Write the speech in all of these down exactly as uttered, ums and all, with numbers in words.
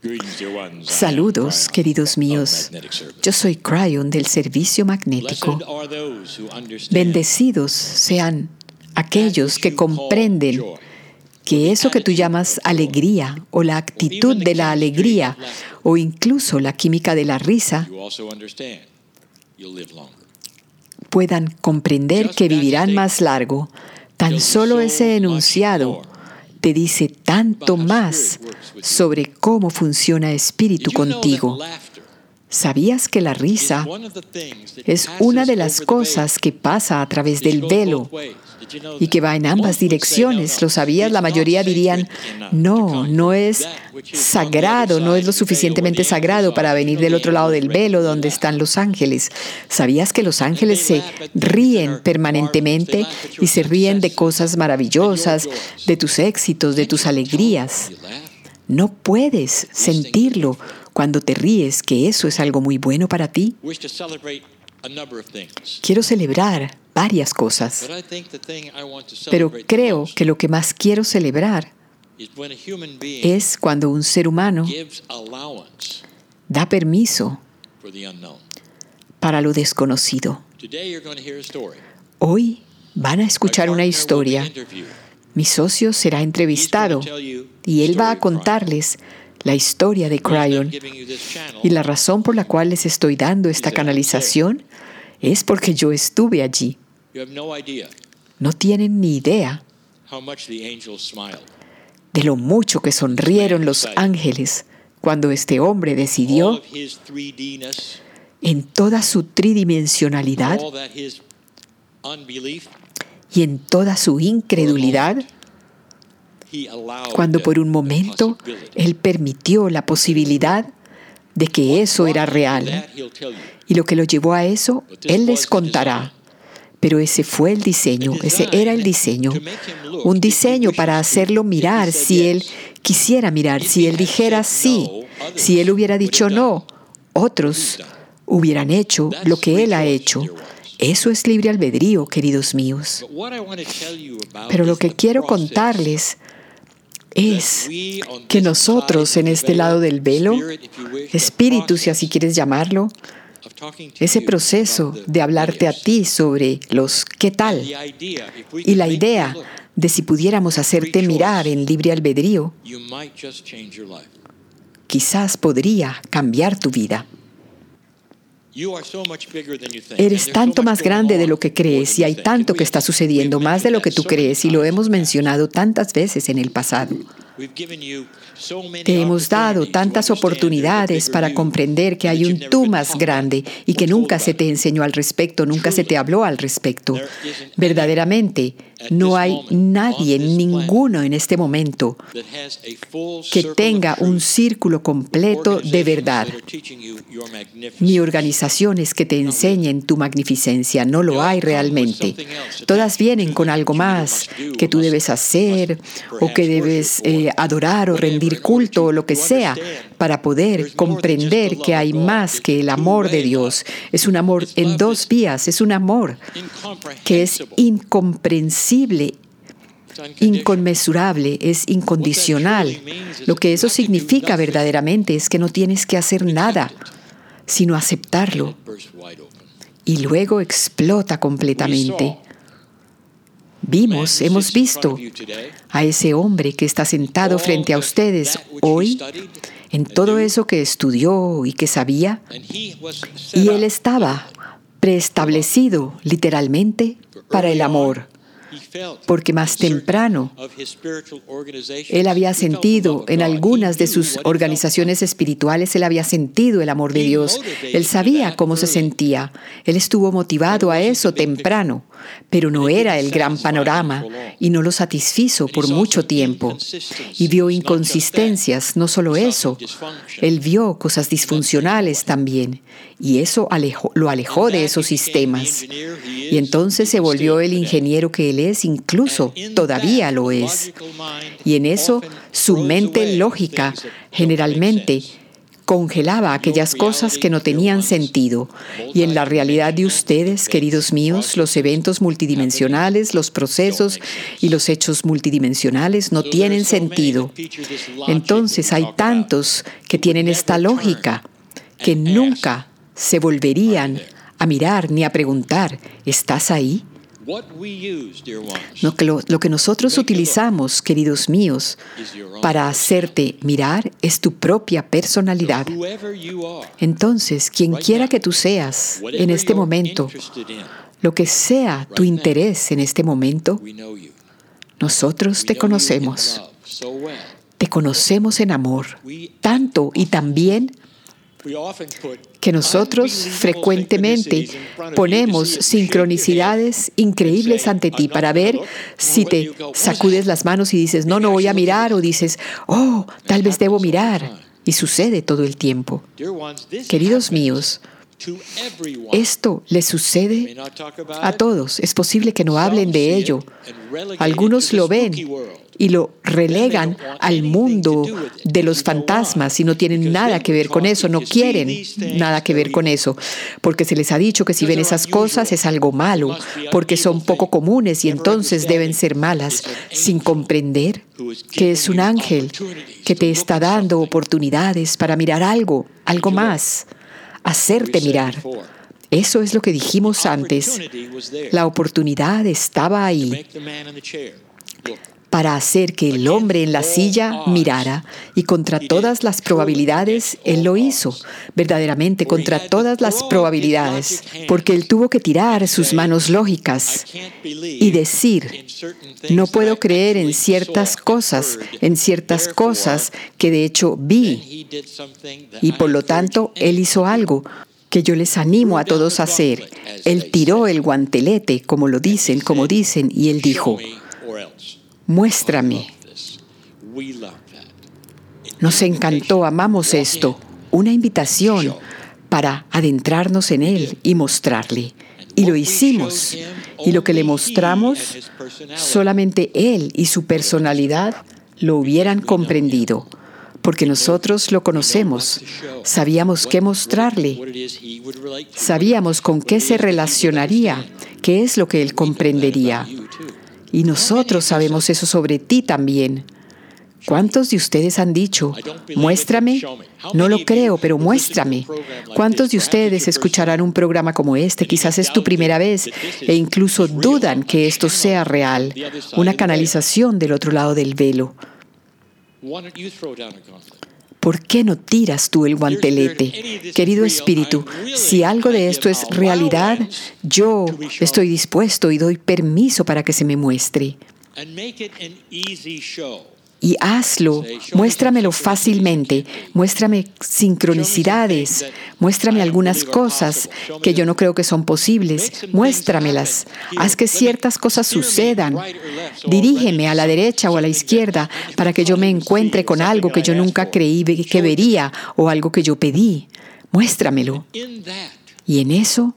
Saludos, queridos míos. Yo soy Cryon del Servicio Magnético. Bendecidos sean aquellos que comprenden que eso que tú llamas alegría o la actitud de la alegría o incluso la química de la risa puedan comprender que vivirán más largo. Tan solo ese enunciado te dice tanto más sobre cómo funciona espíritu contigo. ¿Sabías que la risa es una de las cosas que pasa a través del velo y que va en ambas direcciones? ¿Lo sabías? La mayoría dirían, no, no es sagrado, no es lo suficientemente sagrado para venir del otro lado del velo donde están los ángeles. ¿Sabías que los ángeles se ríen permanentemente y se ríen de cosas maravillosas, de tus éxitos, de tus alegrías? No puedes sentirlo cuando te ríes, que eso es algo muy bueno para ti. Quiero celebrar varias cosas, pero creo que lo que más quiero celebrar es cuando un ser humano da permiso para lo desconocido. Hoy van a escuchar una historia. Mi socio será entrevistado y él va a contarles la historia de Cryon. Y la razón por la cual les estoy dando esta canalización es porque yo estuve allí. No tienen ni idea de lo mucho que sonrieron los ángeles cuando este hombre decidió, en toda su tridimensionalidad y en toda su incredulidad, cuando por un momento Él permitió la posibilidad de que eso era real. Y lo que lo llevó a eso, Él les contará. Pero ese fue el diseño, ese era el diseño. Un diseño para hacerlo mirar si Él quisiera mirar, si Él dijera sí, si Él hubiera dicho no, otros hubieran hecho lo que Él ha hecho. Eso es libre albedrío, queridos míos. Pero lo que quiero contarles es que nosotros en este lado del velo, espíritu, si así quieres llamarlo, ese proceso de hablarte a ti sobre los qué tal y la idea de si pudiéramos hacerte mirar en libre albedrío, quizás podría cambiar tu vida. Eres tanto más grande de lo que crees y hay tanto que está sucediendo, más de lo que tú crees, y lo hemos mencionado tantas veces en el pasado. Te hemos dado tantas oportunidades para comprender que hay un tú más grande y que nunca se te enseñó al respecto, nunca se te habló al respecto. Verdaderamente, no hay nadie, ninguno en este momento, que tenga un círculo completo de verdad. Ni organizaciones que te enseñen tu magnificencia, no lo hay realmente. Todas vienen con algo más que tú debes hacer o que debes eh, adorar o rendir culto o lo que sea para poder comprender que hay más que el amor de Dios. Es un amor en dos vías, es un amor que es incomprensible, inconmensurable, es incondicional. Lo que eso significa verdaderamente es que no tienes que hacer nada, sino aceptarlo. Y luego explota completamente. Vimos, hemos visto a ese hombre que está sentado frente a ustedes hoy en todo eso que estudió y que sabía, y él estaba preestablecido literalmente para el amor. Porque más temprano él había sentido en algunas de sus organizaciones espirituales, él había sentido el amor de Dios. Él sabía cómo se sentía. Él estuvo motivado a eso temprano, pero no era el gran panorama y no lo satisfizo por mucho tiempo. Y vio inconsistencias, no solo eso, él vio cosas disfuncionales también. Y eso alejó, lo alejó de esos sistemas. Y entonces se volvió el ingeniero que él es, incluso todavía lo es. Y en eso su mente lógica generalmente congelaba aquellas cosas que no tenían sentido. Y en la realidad de ustedes, queridos míos, los eventos multidimensionales, los procesos y los hechos multidimensionales no tienen sentido. Entonces hay tantos que tienen esta lógica que nunca se volverían a mirar ni a preguntar, ¿estás ahí? Lo que, lo, lo que nosotros utilizamos, queridos míos, para hacerte mirar es tu propia personalidad. Entonces, quien quiera que tú seas en este momento, lo que sea tu interés en este momento, nosotros te conocemos. Te conocemos en amor, tanto y también que nosotros frecuentemente ponemos sincronicidades increíbles ante ti para ver si te sacudes las manos y dices, no, no voy a mirar, o dices, oh, tal vez debo mirar. Y sucede todo el tiempo. Queridos míos, esto les sucede a todos. Es posible que no hablen de ello. Algunos lo ven y lo relegan al mundo de los fantasmas y no tienen nada que ver con eso, no quieren nada que ver con eso, porque se les ha dicho que si ven esas cosas es algo malo, porque son poco comunes y entonces deben ser malas, sin comprender que es un ángel que te está dando oportunidades para mirar algo, algo más, hacerte mirar. Eso es lo que dijimos antes. La oportunidad estaba ahí para hacer que el hombre en la silla mirara, y contra todas las probabilidades, él lo hizo, verdaderamente contra todas las probabilidades, porque él tuvo que tirar sus manos lógicas y decir, no puedo creer en ciertas cosas, en ciertas cosas que de hecho vi, y por lo tanto, él hizo algo que yo les animo a todos a hacer. Él tiró el guantelete, como lo dicen, como dicen, y él dijo, muéstrame. Nos encantó, amamos esto. Una invitación para adentrarnos en Él y mostrarle. Y lo hicimos. Y lo que le mostramos, solamente Él y su personalidad lo hubieran comprendido. Porque nosotros lo conocemos. Sabíamos qué mostrarle. Sabíamos con qué se relacionaría, qué es lo que Él comprendería. Y nosotros sabemos eso sobre ti también. ¿Cuántos de ustedes han dicho, muéstrame? No lo creo, pero muéstrame. ¿Cuántos de ustedes escucharán un programa como este? Quizás es tu primera vez e incluso dudan que esto sea real, una canalización del otro lado del velo. ¿Por qué no tiras tú el guantelete? Querido espíritu, si algo de esto es realidad, yo estoy dispuesto y doy permiso para que se me muestre. Y hazlo, muéstramelo fácilmente, muéstrame sincronicidades, muéstrame algunas cosas que yo no creo que son posibles, muéstramelas, haz que ciertas cosas sucedan, dirígeme a la derecha o a la izquierda para que yo me encuentre con algo que yo nunca creí que vería o algo que yo pedí, muéstramelo. Y en eso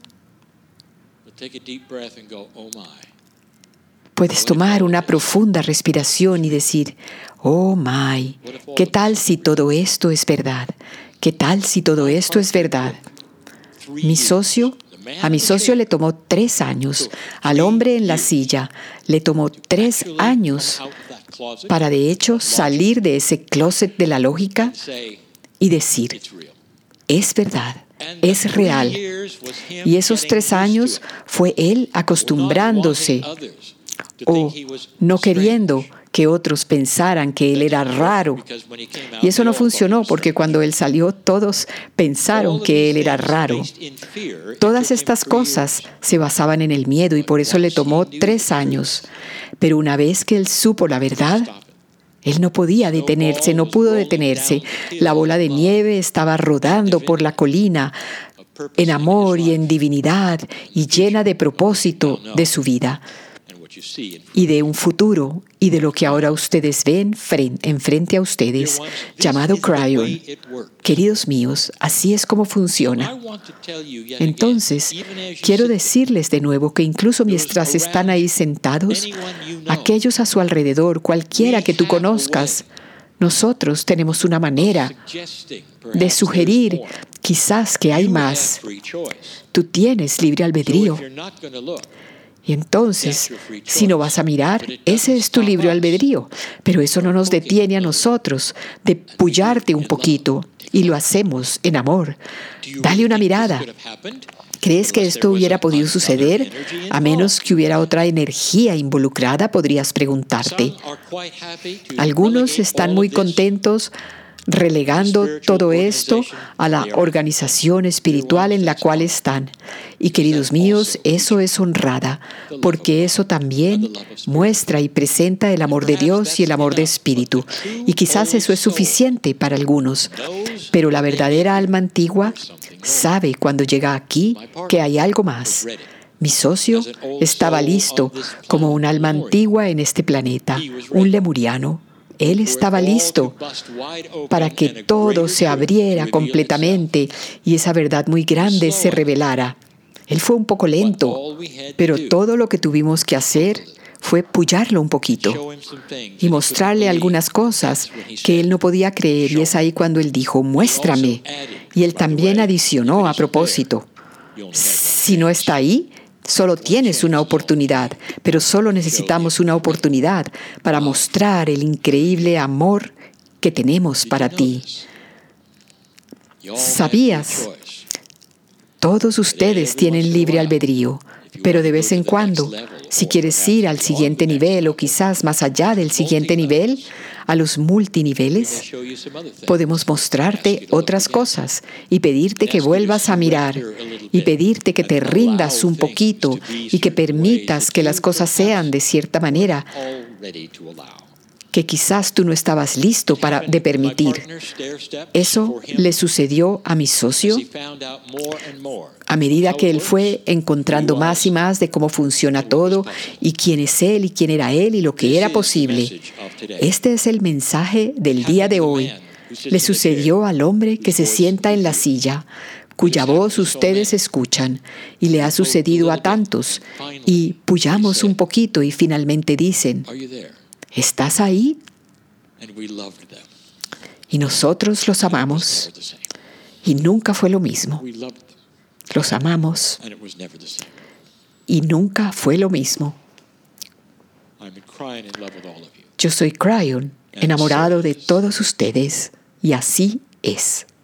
puedes tomar una profunda respiración y decir, oh my, ¿qué tal si todo esto es verdad? ¿Qué tal si todo esto es verdad? Mi socio, a mi socio le tomó tres años, al hombre en la silla le tomó tres años para de hecho salir de ese closet de la lógica y decir, es verdad. Es real. Y esos tres años fue él acostumbrándose o no queriendo que otros pensaran que él era raro. Y eso no funcionó porque cuando él salió todos pensaron que él era raro. Todas estas cosas se basaban en el miedo y por eso le tomó tres años. Pero una vez que él supo la verdad, él no podía detenerse, no pudo detenerse. La bola de nieve estaba rodando por la colina en amor y en divinidad y llena de propósito de su vida y de un futuro y de lo que ahora ustedes ven enfrente a ustedes, llamado Cryon. Queridos míos, así es como funciona. Entonces, quiero decirles de nuevo que incluso mientras están ahí sentados, aquellos a su alrededor, cualquiera que tú conozcas, Nosotros tenemos una manera de sugerir quizás que hay más. Tú tienes libre albedrío. Y entonces, si no vas a mirar, ese es tu libre albedrío. Pero eso no nos detiene a nosotros de pullarte un poquito. Y lo hacemos en amor. Dale una mirada. ¿Crees que esto hubiera podido suceder a menos que hubiera otra energía involucrada? Podrías preguntarte. Algunos están muy contentos relegando todo esto a la organización espiritual en la cual están. Y queridos míos, eso es honrada, porque eso también muestra y presenta el amor de Dios y el amor de Espíritu. Y quizás eso es suficiente para algunos, pero la verdadera alma antigua sabe cuando llega aquí que hay algo más. Mi socio estaba listo como un alma antigua en este planeta, un lemuriano. Él estaba listo para que todo se abriera completamente y esa verdad muy grande se revelara. Él fue un poco lento, pero todo lo que tuvimos que hacer fue pullarlo un poquito y mostrarle algunas cosas que él no podía creer. Y es ahí cuando él dijo, muéstrame. Y él también adicionó a propósito, si no está ahí, solo tienes una oportunidad, pero solo necesitamos una oportunidad para mostrar el increíble amor que tenemos para ti. ¿Sabías? Todos ustedes tienen libre albedrío, pero de vez en cuando, si quieres ir al siguiente nivel o quizás más allá del siguiente nivel, a los multiniveles, podemos mostrarte otras cosas y pedirte que vuelvas a mirar y pedirte que te rindas un poquito y que permitas que las cosas sean de cierta manera que quizás tú no estabas listo para de permitir. Eso le sucedió a mi socio a medida que él fue encontrando más y más de cómo funciona todo y quién es él y quién era él y lo que era posible. Este es el mensaje del día de hoy. Le sucedió al hombre que se sienta en la silla, cuya voz ustedes escuchan, y le ha sucedido a tantos. Y pullamos un poquito y finalmente dicen, ¿estás ahí? Y nosotros los amamos. Y nunca fue lo mismo. Los amamos. Y nunca fue lo mismo. Yo soy Cryon, enamorado de todos ustedes. Y así es.